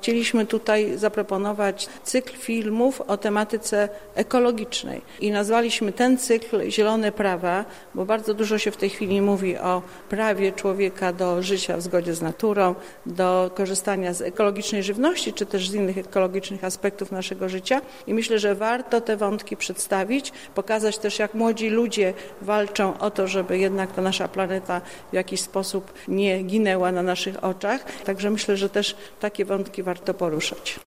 chcieliśmy tutaj zaproponować cykl filmów o tematyce ekologicznej i nazwaliśmy ten cykl Zielone Prawa, bo bardzo dużo się w tej chwili mówi o prawie człowieka do życia w zgodzie z naturą, do korzystania z ekologicznej żywności, czy też z innych ekologicznych aspektów naszego życia i myślę, że warto te wątki przedstawić, pokazać też, jak młodzi ludzie walczą o to, żeby jednak ta nasza planeta w jakiś sposób nie ginęła na naszych oczach. Także myślę, że też takie wątki warto poruszać.